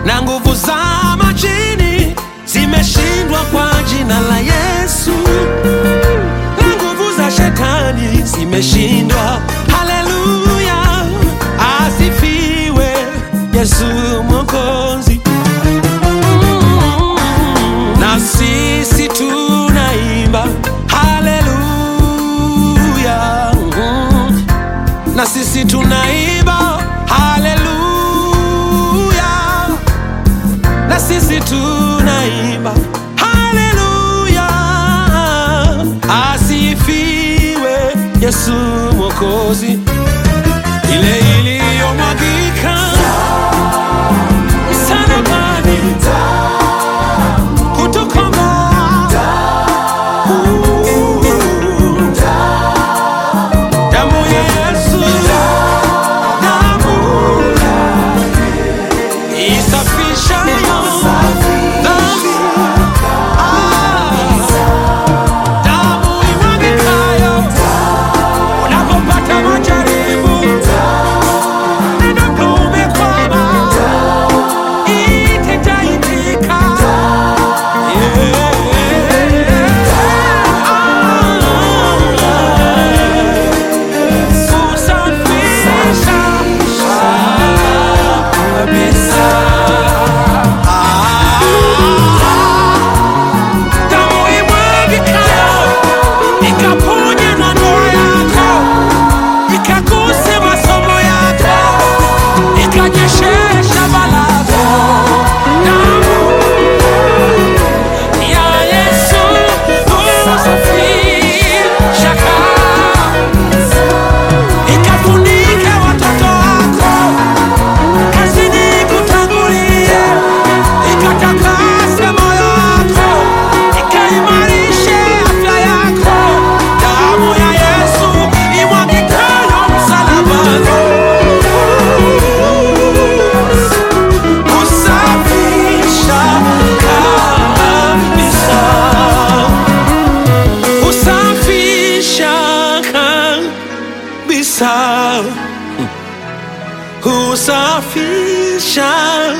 na nguvu za majini zimeshindwa kwa jina la Yesu, na nguvu za shetani zimeshindwa. Haleluya, asifiwe Yesu Mwokozi. Na sisi tunaimba haleluya, na sisi tunaimba haleluya, na sisi tunaimba haleluya, asifiwe Yesu Mwokozi. Ile iliyomwagika msalabani kutukomboa, damu ya Yesu, damu isafishayo dhambi, damu imwagikayo unapopata majaribu, ninapo umekwama itataitika. Husafisha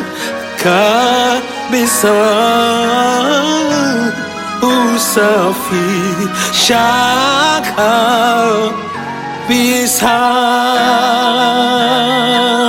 kabisa, husafisha kabisa.